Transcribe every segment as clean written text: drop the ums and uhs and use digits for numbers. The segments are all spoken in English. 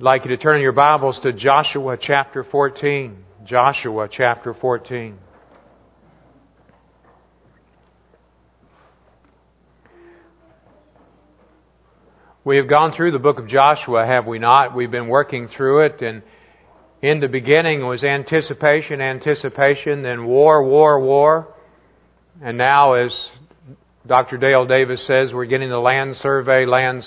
like you to turn your Bibles to Joshua chapter 14. Joshua chapter 14. We have gone through the book of Joshua, have we not? We've been working through it, and in the beginning was anticipation, then war. And now, as Dr. Dale Davis says, we're getting the land survey.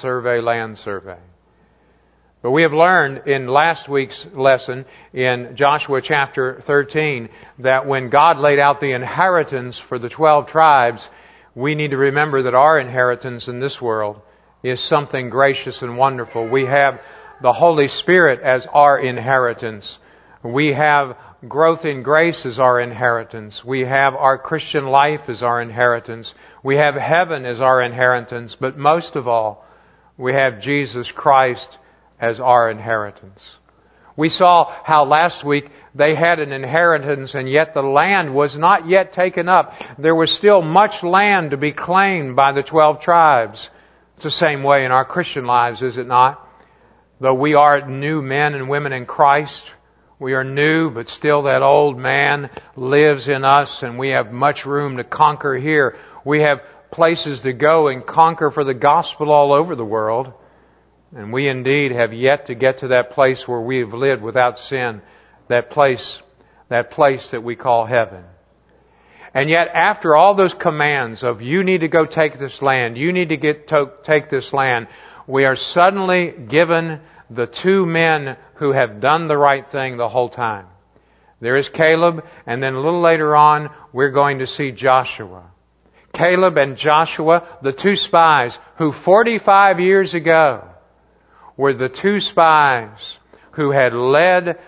But we have learned in last week's lesson in Joshua chapter 13 that when God laid out the inheritance for the 12 tribes, we need to remember that our inheritance in this world is something gracious and wonderful. We have the Holy Spirit as our inheritance. We have growth in grace as our inheritance. We have our Christian life as our inheritance. We have heaven as our inheritance. But most of all, we have Jesus Christ as our inheritance. We saw how last week they had an inheritance, and yet the land was not yet taken up. There was still much land to be claimed by the 12 tribes. It's the same way in our Christian lives, is it not? Though we are new men and women in Christ, we are new, but still that old man lives in us, and we have much room to conquer here. We have places to go and conquer for the gospel all over the world. And we indeed have yet to get to that place where we have lived without sin, that place that we call heaven. And yet after all those commands of you need to go take this land, you need to take this land, we are suddenly given the two men who have done the right thing the whole time. There is Caleb, and then a little later on we're going to see Joshua. Caleb and Joshua, the two spies who 45 years ago were the two spies who had led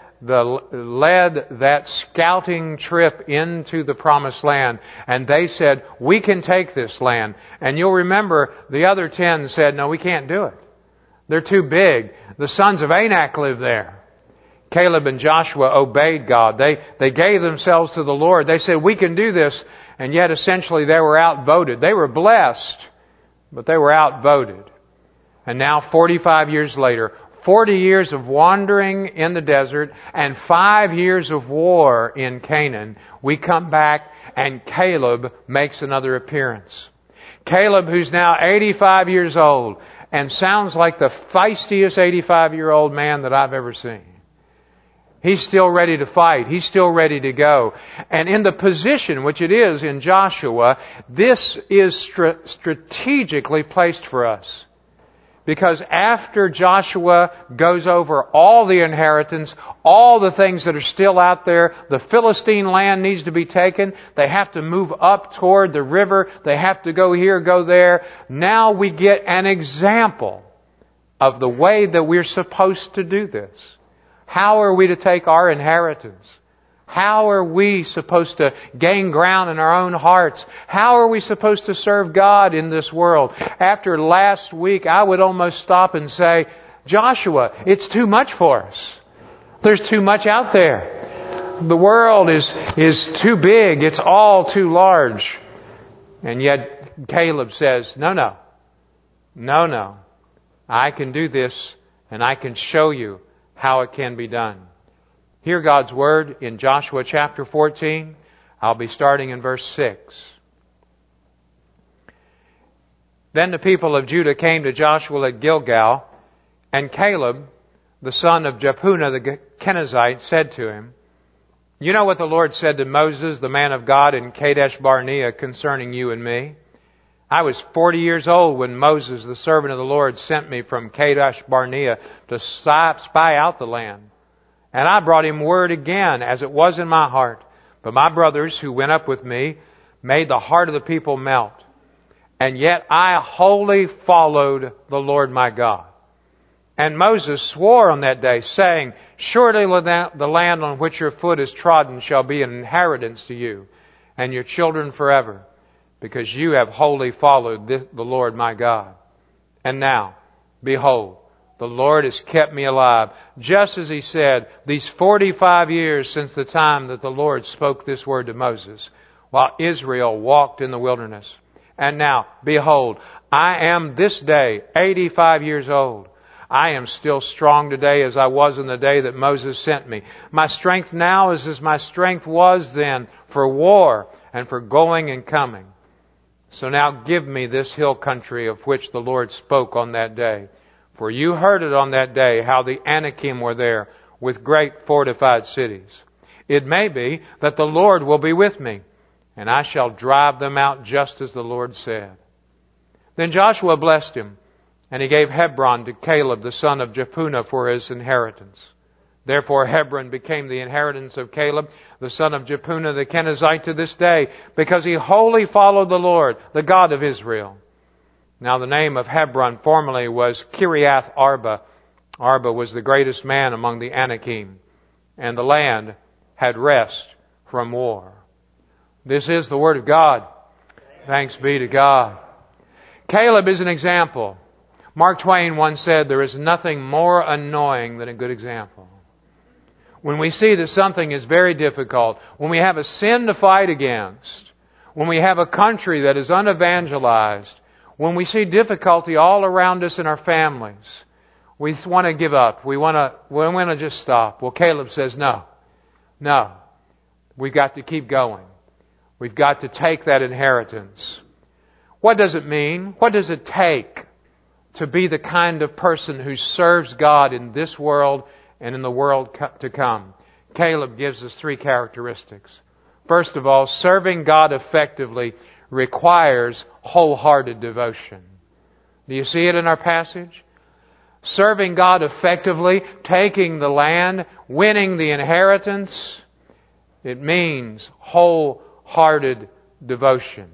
that scouting trip into the promised land. And they said, we can take this land. And you'll remember the other 10 said, no, we can't do it. They're too big. The sons of Anak live there. Caleb and Joshua obeyed God. They gave themselves to the Lord. They said, we can do this. And yet essentially they were outvoted. They were blessed, but they were outvoted. And now 45 years later, 40 years of wandering in the desert and 5 years of war in Canaan, we come back and Caleb makes another appearance. Caleb, who's now 85 years old and sounds like the feistiest 85-year-old man that I've ever seen. He's still ready to fight. He's still ready to go. And in the position which it is in Joshua, this is strategically placed for us. Because after Joshua goes over all the inheritance, all the things that are still out there, the Philistine land needs to be taken. They have to move up toward the river. They have to go here, go there. Now we get an example of the way that we're supposed to do this. How are we to take our inheritance? How are we supposed to gain ground in our own hearts? How are we supposed to serve God in this world? After last week, I would almost stop and say, Joshua, it's too much for us. There's too much out there. The world is too big. It's all too large. And yet Caleb says, no. I can do this, and I can show you how it can be done. Hear God's Word in Joshua chapter 14. I'll be starting in verse 6. Then the people of Judah came to Joshua at Gilgal, and Caleb, the son of Jephunneh the Kenizzite, said to him, you know what the Lord said to Moses, the man of God, in Kadesh Barnea concerning you and me? I was 40 years old when Moses, the servant of the Lord, sent me from Kadesh Barnea to spy out the land. And I brought him word again, as it was in my heart. But my brothers who went up with me made the heart of the people melt. And yet I wholly followed the Lord my God. And Moses swore on that day, saying, surely the land on which your foot is trodden shall be an inheritance to you and your children forever, because you have wholly followed the Lord my God. And now, behold, the Lord has kept me alive, just as He said, these 45 years since the time that the Lord spoke this word to Moses, while Israel walked in the wilderness. And now, behold, I am this day 85 years old. I am still strong today as I was in the day that Moses sent me. My strength now is as my strength was then for war and for going and coming. So now give me this hill country of which the Lord spoke on that day. For you heard it on that day, how the Anakim were there with great fortified cities. It may be that the Lord will be with me, and I shall drive them out just as the Lord said. Then Joshua blessed him, and he gave Hebron to Caleb the son of Jephunneh for his inheritance. Therefore Hebron became the inheritance of Caleb, the son of Jephunneh the Kenizzite to this day, because he wholly followed the Lord, the God of Israel. Now the name of Hebron formerly was Kiriath Arba. Arba was the greatest man among the Anakim, and the land had rest from war. This is the Word of God. Thanks be to God. Caleb is an example. Mark Twain once said, there is nothing more annoying than a good example. When we see that something is very difficult, when we have a sin to fight against, when we have a country that is unevangelized, when we see difficulty all around us in our families, we want to give up. We want to just stop. Well, Caleb says, no. We've got to keep going. We've got to take that inheritance. What does it mean? What does it take to be the kind of person who serves God in this world and in the world to come? Caleb gives us 3 characteristics. First of all, serving God effectively requires wholehearted devotion. Do you see it in our passage? Serving God effectively, taking the land, winning the inheritance, it means wholehearted devotion.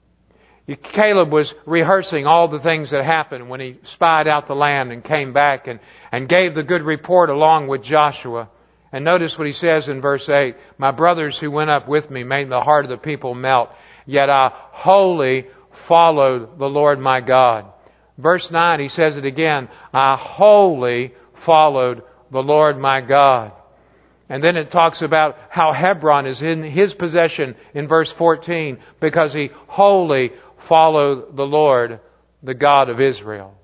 Caleb was rehearsing all the things that happened when he spied out the land and came back and gave the good report along with Joshua. And notice what he says in verse 8, my brothers who went up with me made the heart of the people melt, yet I wholly followed the Lord my God. Verse 9, he says it again, I wholly followed the Lord my God. And then it talks about how Hebron is in his possession in verse 14 because he wholly followed the Lord, the God of Israel.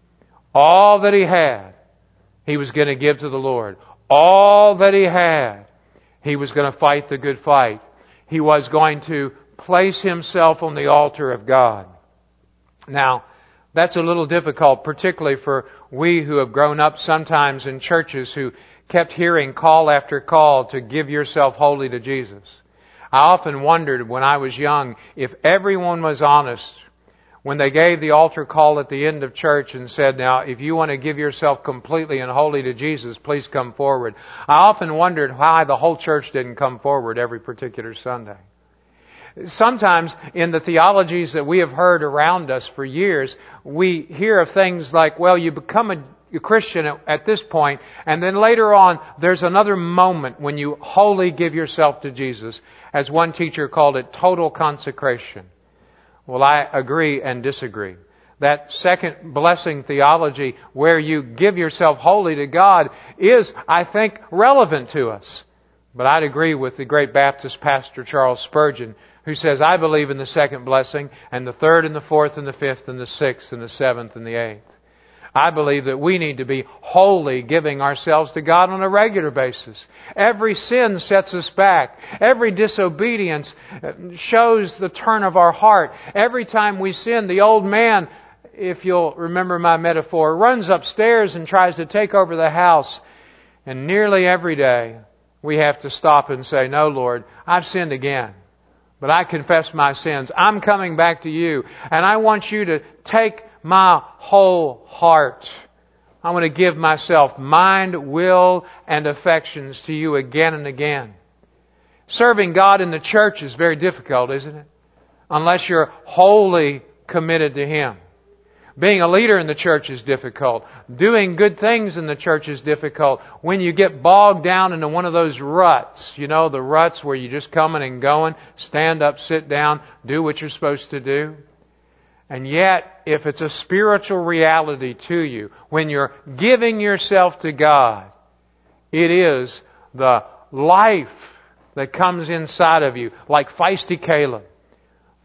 All that he had, he was going to give to the Lord. All that he had, he was going to fight the good fight. He was going to place himself on the altar of God. Now, that's a little difficult, particularly for we who have grown up sometimes in churches who kept hearing call after call to give yourself wholly to Jesus. I often wondered when I was young if everyone was honest when they gave the altar call at the end of church and said, now, if you want to give yourself completely and wholly to Jesus, please come forward. I often wondered why the whole church didn't come forward every particular Sunday. Sometimes in the theologies that we have heard around us for years, we hear of things like, well, you become a Christian at this point, and then later on, there's another moment when you wholly give yourself to Jesus. As one teacher called it, total consecration. Well, I agree and disagree. That second blessing theology where you give yourself wholly to God is, I think, relevant to us. But I'd agree with the great Baptist pastor Charles Spurgeon, who says, I believe in the second blessing, and the third and the fourth and the fifth and the sixth and the seventh and the eighth. I believe that we need to be wholly giving ourselves to God on a regular basis. Every sin sets us back. Every disobedience shows the turn of our heart. Every time we sin, the old man, if you'll remember my metaphor, runs upstairs and tries to take over the house. And nearly every day, we have to stop and say, no, Lord, I've sinned again. But I confess my sins. I'm coming back to you. And I want you to take my whole heart. I want to give myself, mind, will, and affections to you again and again. Serving God in the church is very difficult, isn't it? Unless you're wholly committed to Him. Being a leader in the church is difficult. Doing good things in the church is difficult. When you get bogged down into one of those ruts, you know, the ruts where you're just coming and going, stand up, sit down, do what you're supposed to do. And yet, if it's a spiritual reality to you, when you're giving yourself to God, it is the life that comes inside of you, like feisty Caleb.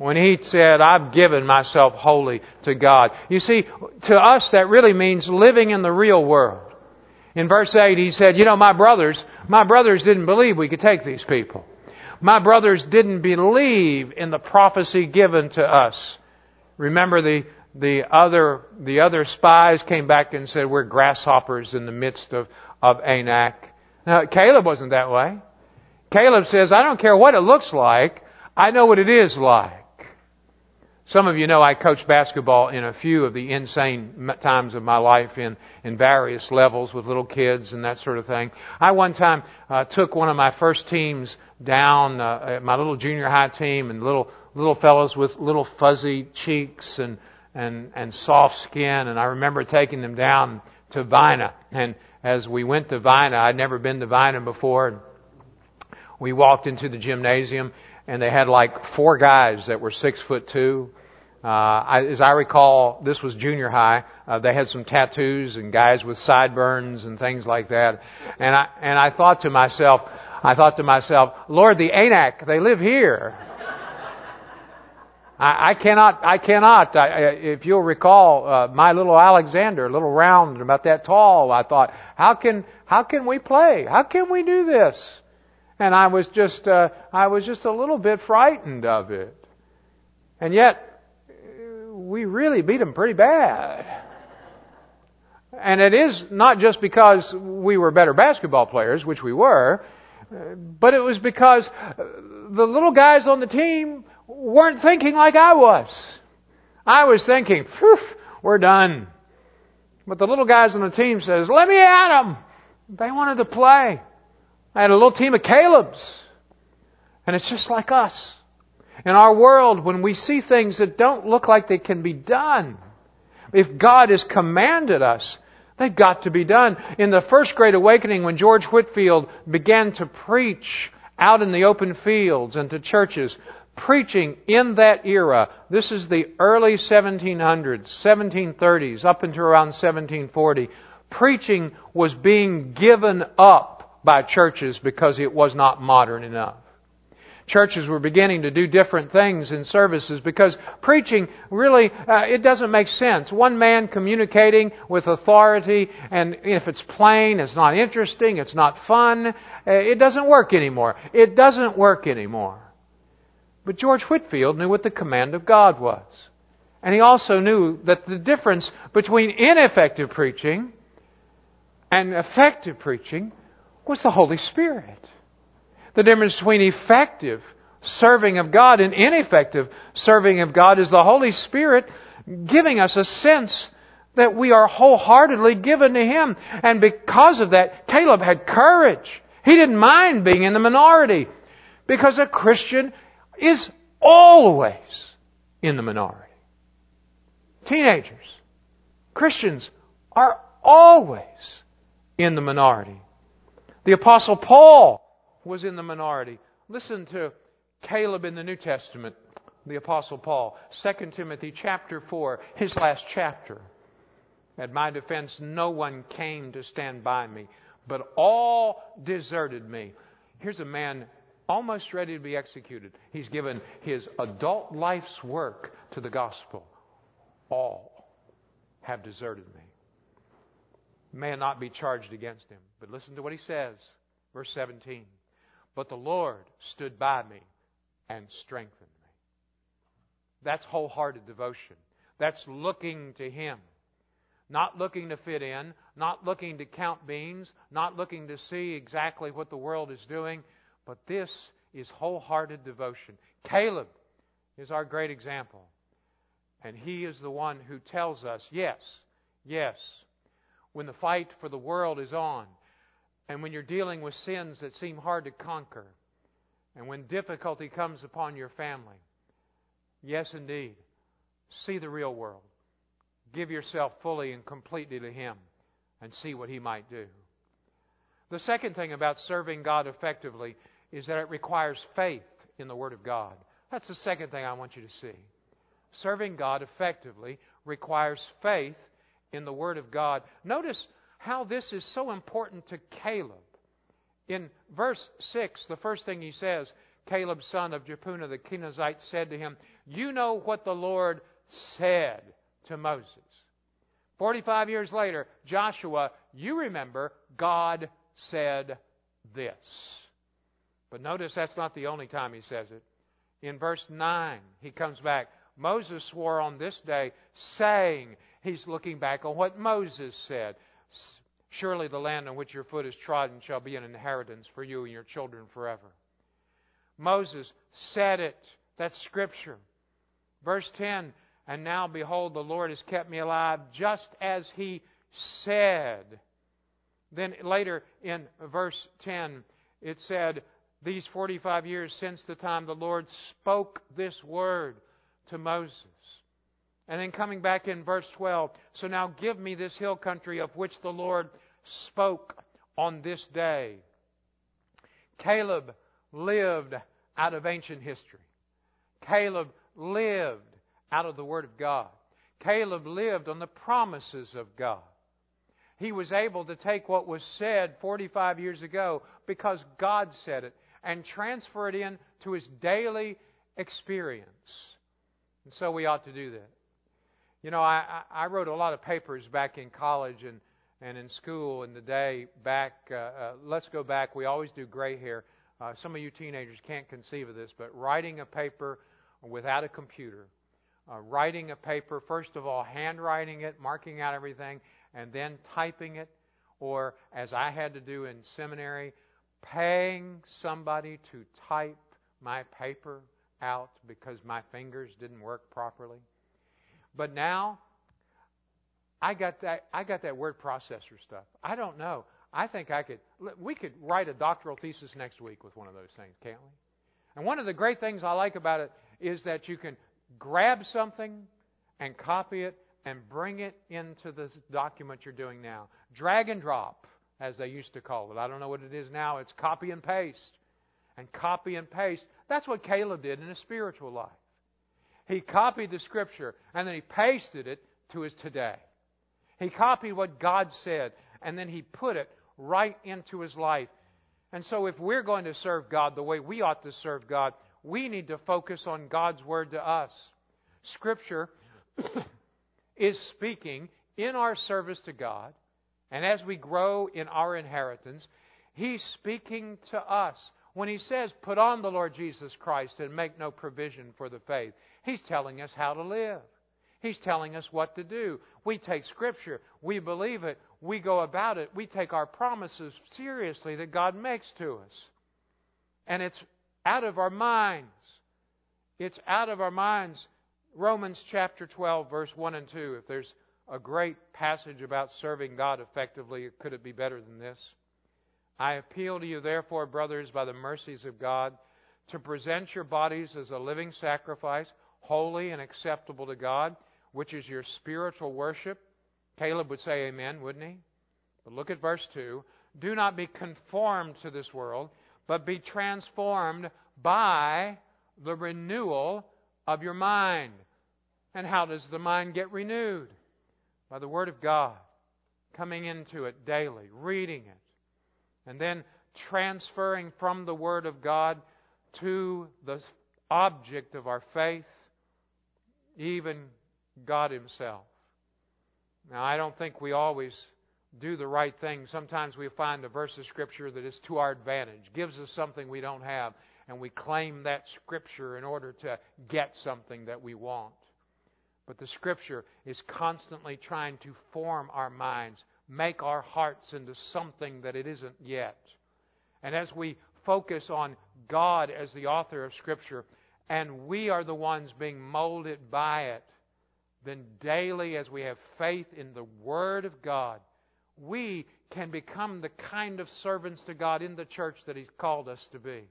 when he said, I've given myself wholly to God. You see, to us that really means living in the real world. In verse 8 he said, my brothers didn't believe we could take these people. My brothers didn't believe in the prophecy given to us. Remember the other spies came back and said, we're grasshoppers in the midst of Anak. Now, Caleb wasn't that way. Caleb says, I don't care what it looks like. I know what it is like. Some of you know I coached basketball in a few of the insane times of my life in various levels with little kids and that sort of thing. I one time took one of my first teams down, my little junior high team, and little fellows with little fuzzy cheeks and soft skin, and I remember taking them down to Vina. And as we went to Vina, I'd never been to Vina before. We walked into the gymnasium, and they had like 4 guys that were 6'2". As I recall, this was junior high. They had some tattoos and guys with sideburns and things like that. And I thought to myself, Lord, the Anak, they live here. I cannot. If you'll recall, my little Alexander, a little round and about that tall, I thought, how can we play? How can we do this? And I was just a little bit frightened of it. And yet, we really beat them pretty bad. And it is not just because we were better basketball players, which we were, but it was because the little guys on the team weren't thinking like I was. I was thinking, we're done. But the little guys on the team says, let me at them. They wanted to play. I had a little team of Caleb's. And it's just like us. In our world, when we see things that don't look like they can be done, if God has commanded us, they've got to be done. In the First Great Awakening, when George Whitefield began to preach out in the open fields and to churches, preaching in that era, this is the early 1700s, 1730s, up until around 1740, preaching was being given up by churches because it was not modern enough. Churches were beginning to do different things in services because preaching really, it doesn't make sense. One man communicating with authority, and if it's plain, it's not interesting, it's not fun, it doesn't work anymore. It doesn't work anymore. But George Whitefield knew what the command of God was. And he also knew that the difference between ineffective preaching and effective preaching was the Holy Spirit. The difference between effective serving of God and ineffective serving of God is the Holy Spirit giving us a sense that we are wholeheartedly given to Him. And because of that, Caleb had courage. He didn't mind being in the minority, because a Christian is always in the minority. Teenagers, Christians are always in the minority. The Apostle Paul was in the minority. Listen to Caleb in the New Testament, the Apostle Paul. 2 Timothy chapter 4, his last chapter. At my defense, no one came to stand by me, but all deserted me. Here's a man almost ready to be executed. He's given his adult life's work to the gospel. All have deserted me. May not be charged against him. But listen to what he says. Verse 17. But the Lord stood by me and strengthened me. That's wholehearted devotion. That's looking to Him. Not looking to fit in. Not looking to count beans. Not looking to see exactly what the world is doing. But this is wholehearted devotion. Caleb is our great example. And he is the one who tells us, yes, when the fight for the world is on, and when you're dealing with sins that seem hard to conquer, and when difficulty comes upon your family, yes, indeed, see the real world. Give yourself fully and completely to Him and see what He might do. The second thing about serving God effectively is that it requires faith in the Word of God. That's the second thing I want you to see. Serving God effectively requires faith in the Word of God. Notice how this is so important to Caleb. In verse 6, the first thing he says, Caleb, son of Jephunneh the Kenizzite, said to him, "You know what the Lord said to Moses." 45 years later, Joshua, you remember, God said this. But notice that's not the only time he says it. In verse 9, he comes back. Moses swore on this day, saying, he's looking back on what Moses said. "Surely the land on which your foot is trodden shall be an inheritance for you and your children forever." Moses said it. That's Scripture. Verse 10, "And now behold, the Lord has kept me alive just as He said." Then later in verse 10, it said, "These 45 years since the time the Lord spoke this word to Moses." And then coming back in verse 12, "So now give me this hill country of which the Lord spoke on this day." Caleb lived out of ancient history. Caleb lived out of the Word of God. Caleb lived on the promises of God. He was able to take what was said 45 years ago because God said it and transfer it in to his daily experience. And so we ought to do that. You know, I wrote a lot of papers back in college and in school in the day back. Let's go back. We always do gray hair. Some of you teenagers can't conceive of this, but writing a paper without a computer. Writing a paper, first of all, handwriting it, marking out everything, and then typing it. Or, as I had to do in seminary, paying somebody to type my paper out because my fingers didn't work properly. But now, I got that word processor stuff. I don't know. I think we could write a doctoral thesis next week with one of those things, can't we? And one of the great things I like about it is that you can grab something and copy it and bring it into this document you're doing now. Drag and drop, as they used to call it. I don't know what it is now. It's copy and paste. And copy and paste. That's what Caleb did in his spiritual life. He copied the Scripture and then he pasted it to his today. He copied what God said and then he put it right into his life. And so if we're going to serve God the way we ought to serve God, we need to focus on God's Word to us. Scripture is speaking in our service to God, and as we grow in our inheritance, He's speaking to us. When He says, "Put on the Lord Jesus Christ and make no provision for the faith," He's telling us how to live. He's telling us what to do. We take Scripture, we believe it, we go about it, we take our promises seriously that God makes to us. And it's out of our minds. It's out of our minds. Romans chapter 12, verse 1 and 2. If there's a great passage about serving God effectively, could it be better than this? "I appeal to you, therefore, brothers, by the mercies of God, to present your bodies as a living sacrifice, holy and acceptable to God, which is your spiritual worship." Caleb would say amen, wouldn't he? But look at verse 2. "Do not be conformed to this world, but be transformed by the renewal of your mind." And how does the mind get renewed? By the Word of God. Coming into it daily, reading it. And then transferring from the Word of God to the object of our faith, even God Himself. Now, I don't think we always do the right thing. Sometimes we find a verse of Scripture that is to our advantage, gives us something we don't have, and we claim that Scripture in order to get something that we want. But the Scripture is constantly trying to form our minds, make our hearts into something that it isn't yet. And as we focus on God as the author of Scripture, and we are the ones being molded by it, then daily as we have faith in the Word of God, we can become the kind of servants to God in the church that He's called us to be.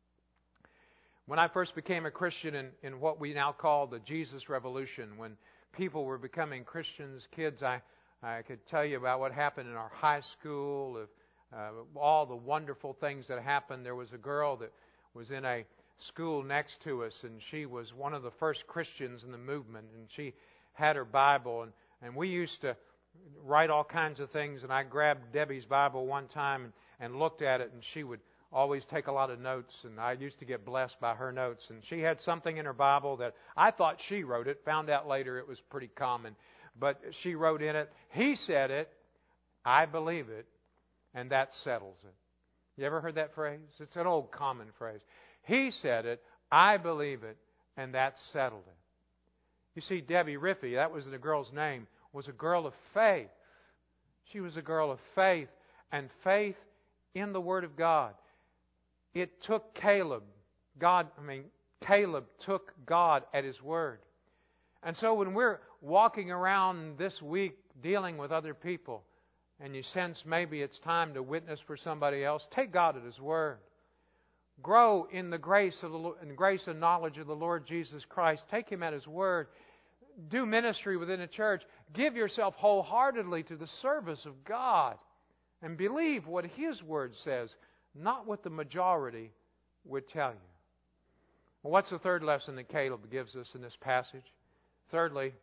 When I first became a Christian in what we now call the Jesus Revolution, when people were becoming Christians, kids, I could tell you about what happened in our high school, all the wonderful things that happened. There was a girl that was in a school next to us, and she was one of the first Christians in the movement, and she had her Bible, and we used to write all kinds of things, and I grabbed Debbie's Bible one time and looked at it, and she would always take a lot of notes, and I used to get blessed by her notes. And she had something in her Bible that I thought she wrote it. Found out later it was pretty common. But she wrote in it, He said it, I believe it, and that settles it. You ever heard that phrase? It's an old common phrase. He said it, I believe it, and that settled it. You see, Debbie Riffey, that was the girl's name, was a girl of faith. She was a girl of faith, and faith in the Word of God. It took Caleb. Caleb took God at His word. And so when we're walking around this week dealing with other people, and you sense maybe it's time to witness for somebody else, take God at His word. Grow in the grace and knowledge of the Lord Jesus Christ. Take Him at His word. Do ministry within a church. Give yourself wholeheartedly to the service of God. And believe what His word says, not what the majority would tell you. Well, what's the third lesson that Caleb gives us in this passage? Thirdly,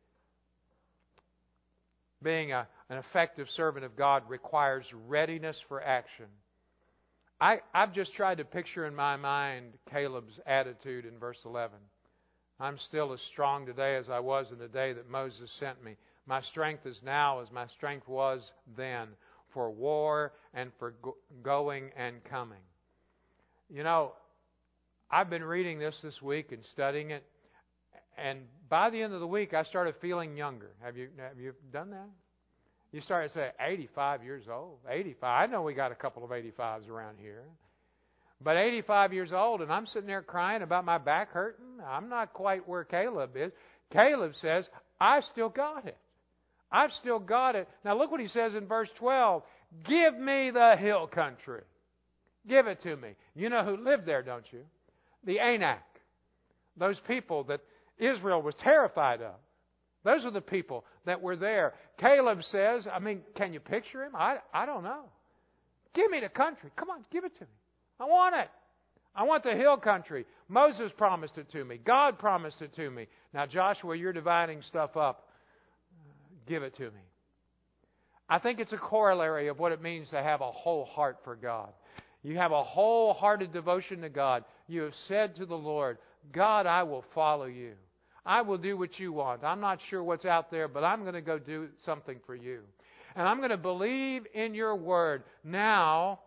being an effective servant of God requires readiness for action. I've just tried to picture in my mind Caleb's attitude in verse 11. I'm still as strong today as I was in the day that Moses sent me. My strength is now as my strength was then, for war and for going and coming. You know, I've been reading this week and studying it, and by the end of the week I started feeling younger. Have you done that? You started to say, 85 years old. 85. I know we got a couple of 85s around here. But 85 years old, and I'm sitting there crying about my back hurting. I'm not quite where Caleb is. Caleb says, I still got it. I've still got it. Now look what he says in verse 12. Give me the hill country. Give it to me. You know who lived there, don't you? The Anak. Those people that Israel was terrified of. Those are the people that were there. Caleb says, can you picture him? I don't know. Give me the country. Come on, give it to me. I want it. I want the hill country. Moses promised it to me. God promised it to me. Now, Joshua, you're dividing stuff up. Give it to me. I think it's a corollary of what it means to have a whole heart for God. You have a wholehearted devotion to God. You have said to the Lord, God, I will follow you. I will do what you want. I'm not sure what's out there, but I'm going to go do something for you. And I'm going to believe in your word. Now,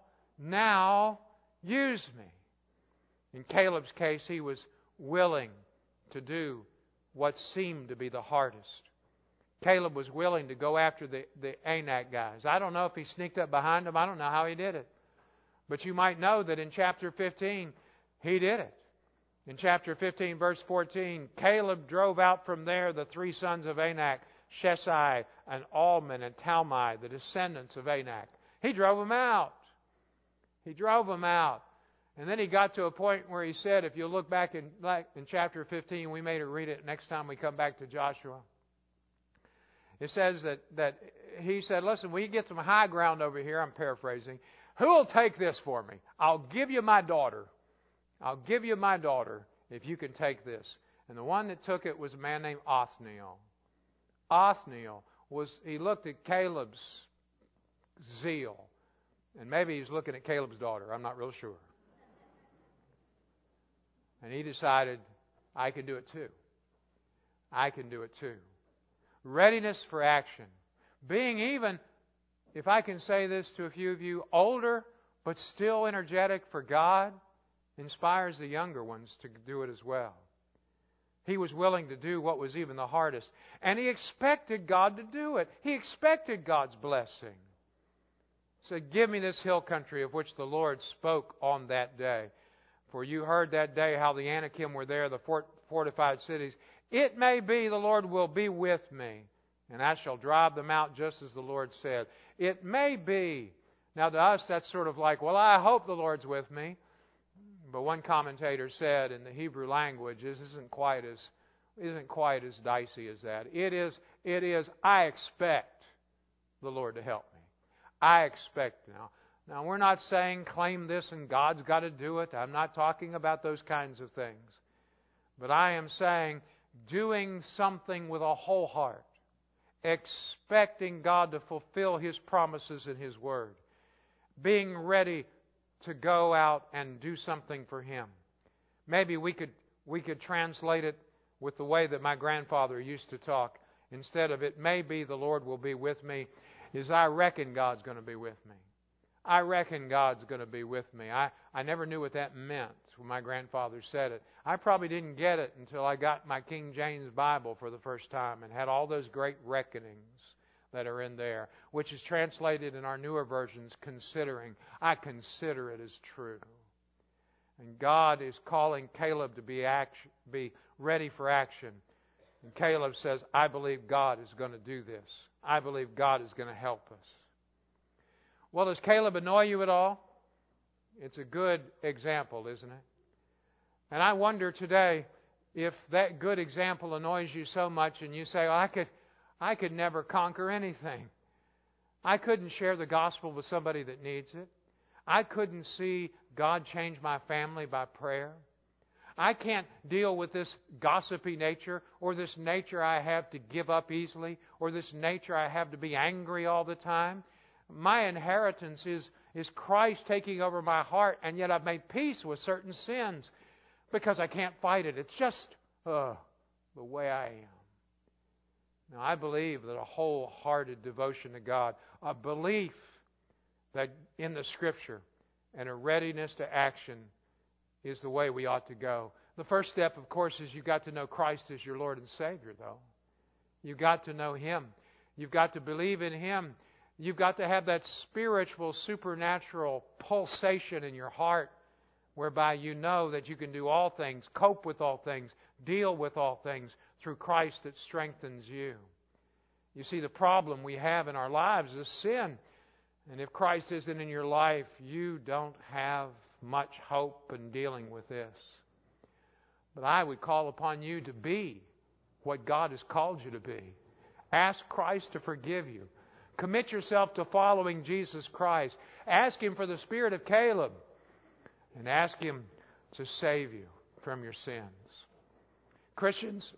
use me. In Caleb's case, he was willing to do what seemed to be the hardest. Caleb was willing to go after the Anak guys. I don't know if he sneaked up behind them. I don't know how he did it. But you might know that in chapter 15, he did it. In chapter 15, verse 14, Caleb drove out from there the three sons of Anak, Sheshai and Alman and Talmai, the descendants of Anak. He drove them out. He drove them out. And then he got to a point where he said, if you look back in chapter 15, we may read it next time we come back to Joshua. It says that he said, listen, we get some high ground over here. I'm paraphrasing. Who will take this for me? I'll give you my daughter. I'll give you my daughter if you can take this. And the one that took it was a man named Othniel. Othniel he looked at Caleb's zeal. And maybe he's looking at Caleb's daughter. I'm not real sure. And he decided, I can do it too. I can do it too. Readiness for action. Being even, if I can say this to a few of you, older but still energetic for God, inspires the younger ones to do it as well. He was willing to do what was even the hardest. And he expected God to do it. He expected God's blessing. He said, give me this hill country of which the Lord spoke on that day. For you heard that day how the Anakim were there, the fortified cities. It may be the Lord will be with me, and I shall drive them out just as the Lord said. It may be. Now to us that's sort of like, well, I hope the Lord's with me. But one commentator said in the Hebrew language, this isn't quite as dicey as that. It is, I expect the Lord to help me. I expect now. Now, we're not saying claim this and God's got to do it. I'm not talking about those kinds of things. But I am saying doing something with a whole heart, expecting God to fulfill His promises in His Word, being ready to go out and do something for Him. Maybe we could translate it with the way that my grandfather used to talk. Instead of "it may be the Lord will be with me," is "I reckon God's going to be with me. I reckon God's going to be with me." I never knew what that meant when my grandfather said it. I probably didn't get it until I got my King James Bible for the first time and had all those great reckonings that are in there, which is translated in our newer versions, "considering." I consider it as true. And God is calling Caleb to be ready for action. And Caleb says, "I believe God is going to do this. I believe God is going to help us." Well, does Caleb annoy you at all? It's a good example, isn't it? And I wonder today if that good example annoys you so much and you say, "Well, I could never conquer anything. I couldn't share the gospel with somebody that needs it. I couldn't see God change my family by prayer. I can't deal with this gossipy nature, or this nature I have to give up easily, or this nature I have to be angry all the time. My inheritance is Christ taking over my heart, and yet I've made peace with certain sins because I can't fight it. It's just the way I am." Now, I believe that a wholehearted devotion to God, a belief that in the Scripture, and a readiness to action is the way we ought to go. The first step, of course, is you've got to know Christ as your Lord and Savior, though. You've got to know Him. You've got to believe in Him. You've got to have that spiritual, supernatural pulsation in your heart whereby you know that you can do all things, cope with all things, deal with all things through Christ that strengthens you. You see, the problem we have in our lives is sin. And if Christ isn't in your life, you don't have much hope in dealing with this. But I would call upon you to be what God has called you to be. Ask Christ to forgive you. Commit yourself to following Jesus Christ. Ask Him for the spirit of Caleb. And ask Him to save you from your sins. Christians,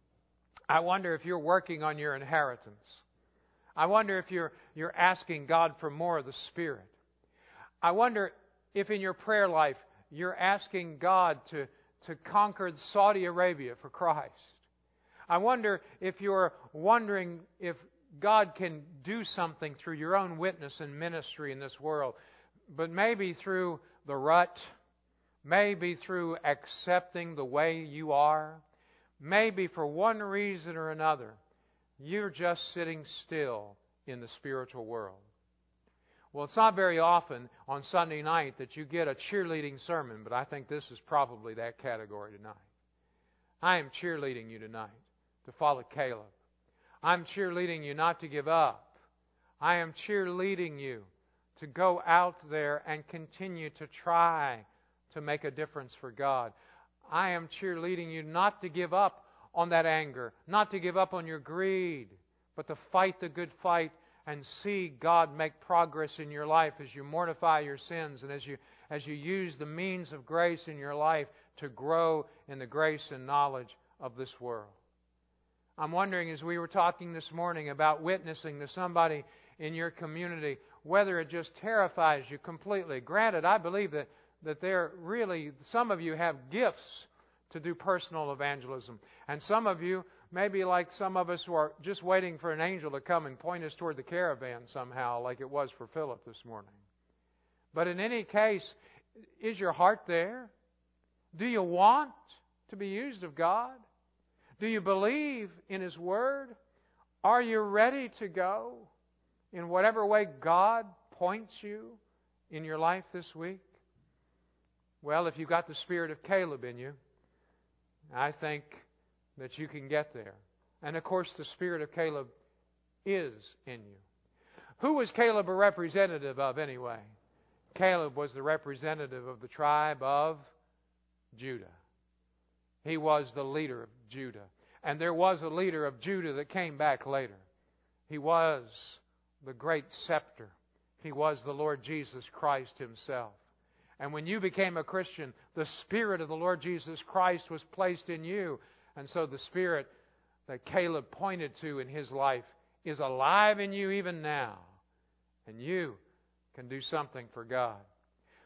I wonder if you're working on your inheritance. I wonder if you're asking God for more of the Spirit. I wonder if in your prayer life you're asking God to conquer Saudi Arabia for Christ. I wonder if you're wondering if God can do something through your own witness and ministry in this world, but maybe through the rut, maybe through accepting the way you are, maybe for one reason or another, you're just sitting still in the spiritual world. Well, it's not very often on Sunday night that you get a cheerleading sermon, but I think this is probably that category tonight. I am cheerleading you tonight to follow Caleb. I'm cheerleading you not to give up. I am cheerleading you to go out there and continue to try to make a difference for God. I am cheerleading you not to give up on that anger, not to give up on your greed, but to fight the good fight and see God make progress in your life as you mortify your sins and as you use the means of grace in your life to grow in the grace and knowledge of this world. I'm wondering, as we were talking this morning about witnessing to somebody in your community, whether it just terrifies you completely. Granted, I believe that there really, some of you have gifts to do personal evangelism. And some of you, maybe like some of us who are just waiting for an angel to come and point us toward the caravan somehow, like it was for Philip this morning. But in any case, is your heart there? Do you want to be used of God? Do you believe in His Word? Are you ready to go in whatever way God points you in your life this week? Well, if you've got the spirit of Caleb in you, I think that you can get there. And of course, the spirit of Caleb is in you. Who was Caleb a representative of anyway? Caleb was the representative of the tribe of Judah. He was the leader of Judah. And there was a leader of Judah that came back later. He was the great scepter. He was the Lord Jesus Christ Himself. And when you became a Christian, the Spirit of the Lord Jesus Christ was placed in you. And so the Spirit that Caleb pointed to in his life is alive in you even now. And you can do something for God.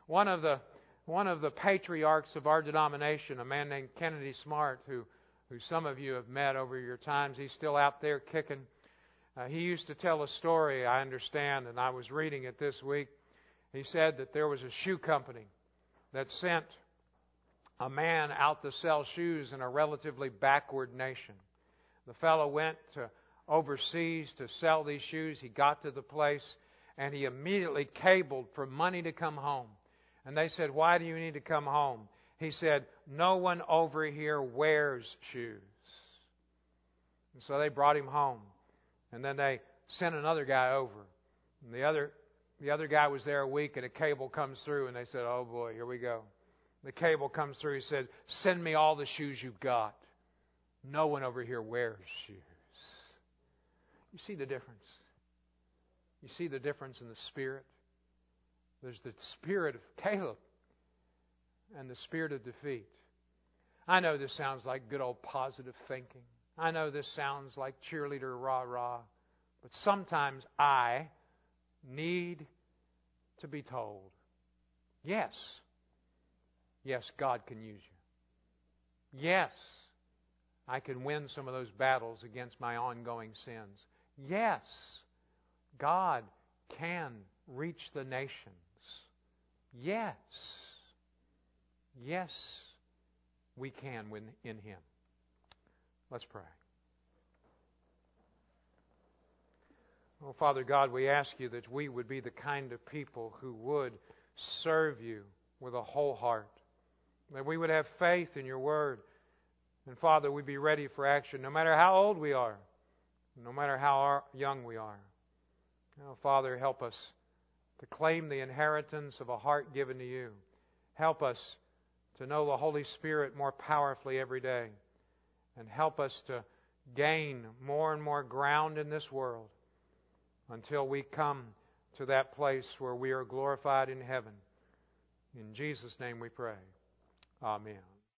One of the patriarchs of our denomination, a man named Kennedy Smart, who some of you have met over your times, he's still out there kicking. He used to tell a story, I understand, and I was reading it this week. He said that there was a shoe company that sent a man out to sell shoes in a relatively backward nation. The fellow went to overseas to sell these shoes. He got to the place and he immediately cabled for money to come home. And they said, "Why do you need to come home?" He said, "No one over here wears shoes." And so they brought him home. And then they sent another guy over. And the other guy was there a week, and a cable comes through, and they said, "Oh boy, here we go." The cable comes through. He said, "Send me all the shoes you've got. No one over here wears shoes." You see the difference? You see the difference in the spirit? There's the spirit of Caleb and the spirit of defeat. I know this sounds like good old positive thinking. I know this sounds like cheerleader rah-rah. But sometimes I need to be told, yes, God can use you. Yes, I can win some of those battles against my ongoing sins. Yes, God can reach the nations. Yes, we can win in Him. Let's pray. Oh, Father God, we ask you that we would be the kind of people who would serve you with a whole heart. That we would have faith in your word. And Father, we'd be ready for action no matter how old we are, no matter how young we are. Oh, Father, help us to claim the inheritance of a heart given to you. Help us to know the Holy Spirit more powerfully every day. And help us to gain more and more ground in this world until we come to that place where we are glorified in heaven. In Jesus' name we pray. Amen.